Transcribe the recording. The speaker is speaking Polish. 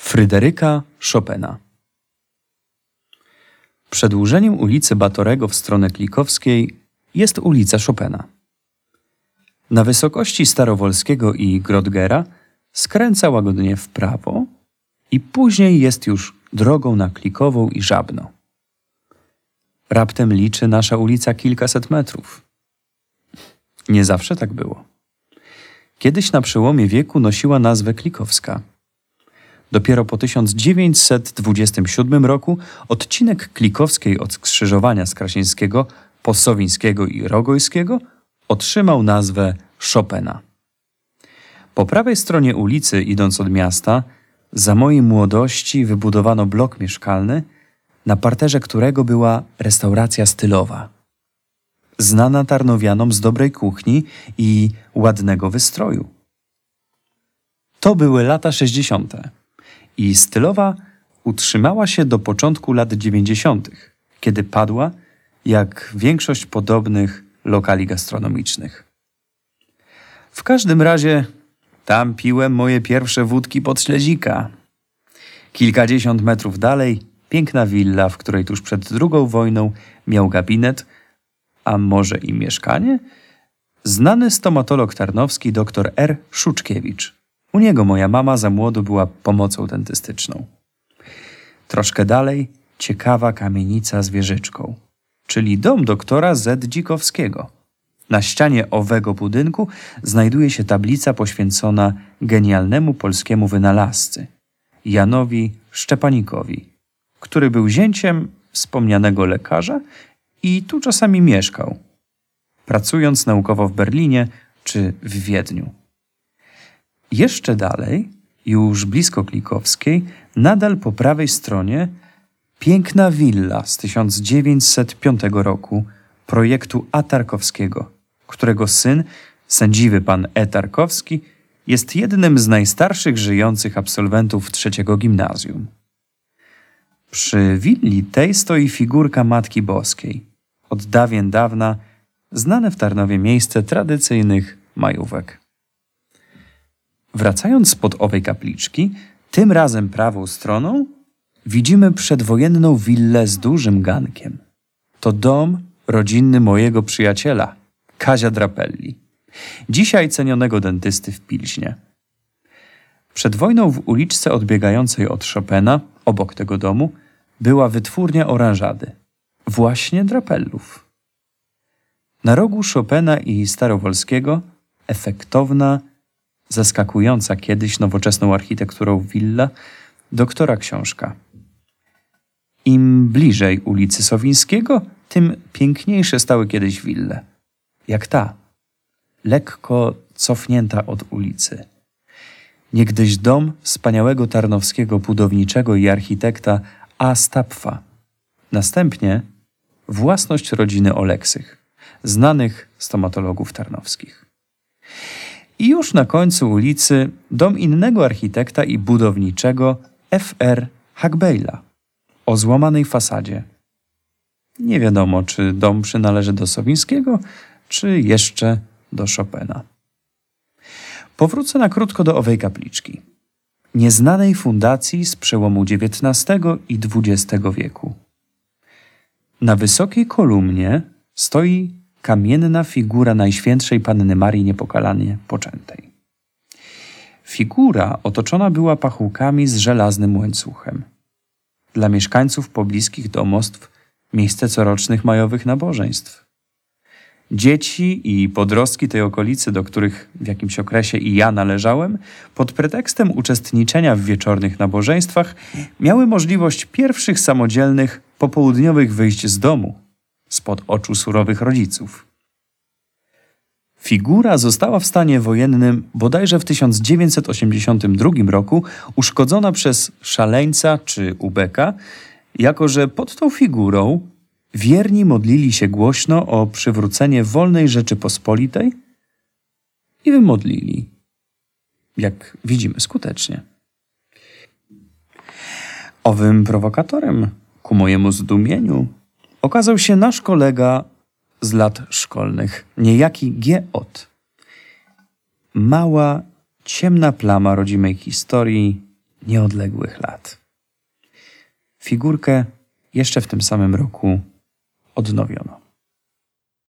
Fryderyka Chopina. Przedłużeniem ulicy Batorego w stronę Klikowskiej jest ulica Chopina. Na wysokości Starowolskiego i Grodgera skręca łagodnie w prawo i później jest już drogą na Klikową i Żabno. Raptem liczy nasza ulica kilkaset metrów. Nie zawsze tak było. Kiedyś na przełomie wieku nosiła nazwę Klikowska. Dopiero po 1927 roku odcinek Klikowskiej od skrzyżowania z Krasińskiego, Possowińskiego i Rogojskiego otrzymał nazwę Chopina. Po prawej stronie ulicy, idąc od miasta, za mojej młodości wybudowano blok mieszkalny, na parterze którego była restauracja stylowa. Znana Tarnowianom z dobrej kuchni i ładnego wystroju. To były lata 60. i stylowa utrzymała się do początku lat 90., kiedy padła, jak większość podobnych lokali gastronomicznych. W każdym razie tam piłem moje pierwsze wódki pod śledzika. Kilkadziesiąt metrów dalej piękna willa, w której tuż przed II wojną miał gabinet, a może i mieszkanie, znany stomatolog tarnowski dr R. Szuczkiewicz. U niego moja mama za młodu była pomocą dentystyczną. Troszkę dalej ciekawa kamienica z wieżyczką, czyli dom doktora Z. Dzikowskiego. Na ścianie owego budynku znajduje się tablica poświęcona genialnemu polskiemu wynalazcy Janowi Szczepanikowi, który był zięciem wspomnianego lekarza i tu czasami mieszkał, pracując naukowo w Berlinie czy w Wiedniu. Jeszcze dalej, już blisko Klikowskiej, nadal po prawej stronie piękna willa z 1905 roku projektu A. Tarkowskiego, którego syn, sędziwy pan E. Tarkowski, jest jednym z najstarszych żyjących absolwentów trzeciego gimnazjum. Przy willi tej stoi figurka Matki Boskiej, od dawien dawna znane w Tarnowie miejsce tradycyjnych majówek. Wracając spod owej kapliczki, tym razem prawą stroną, widzimy przedwojenną willę z dużym gankiem. To dom rodzinny mojego przyjaciela, Kazia Drapelli, dzisiaj cenionego dentysty w Pilźnie. Przed wojną w uliczce odbiegającej od Chopina, obok tego domu, była wytwórnia oranżady, właśnie Drapellów. Na rogu Chopina i Starowolskiego efektowna, zaskakująca kiedyś nowoczesną architekturą willa doktora książka. Im bliżej ulicy Sowińskiego, tym piękniejsze stały kiedyś wille. Jak ta, lekko cofnięta od ulicy. Niegdyś dom wspaniałego tarnowskiego budowniczego i architekta A. Stapfa. Następnie własność rodziny Oleksych, znanych stomatologów tarnowskich. I już na końcu ulicy dom innego architekta i budowniczego F.R. Hagbejla o złamanej fasadzie. Nie wiadomo, czy dom przynależy do Sowińskiego, czy jeszcze do Chopina. Powrócę na krótko do owej kapliczki. Nieznanej fundacji z przełomu XIX i XX wieku. Na wysokiej kolumnie stoi kamienna figura Najświętszej Panny Marii Niepokalanie Poczętej. Figura otoczona była pachołkami z żelaznym łańcuchem. Dla mieszkańców pobliskich domostw miejsce corocznych majowych nabożeństw. Dzieci i podrostki tej okolicy, do których w jakimś okresie i ja należałem, pod pretekstem uczestniczenia w wieczornych nabożeństwach miały możliwość pierwszych samodzielnych popołudniowych wyjść z domu, spod oczu surowych rodziców. Figura została w stanie wojennym bodajże w 1982 roku uszkodzona przez szaleńca czy ubeka, jako że pod tą figurą wierni modlili się głośno o przywrócenie wolnej Rzeczypospolitej i wymodlili. Jak widzimy, skutecznie. Owym prowokatorem, ku mojemu zdumieniu, okazał się nasz kolega z lat szkolnych, niejaki G. Ott. Mała, ciemna plama rodzimej historii, nieodległych lat. Figurkę jeszcze w tym samym roku odnowiono.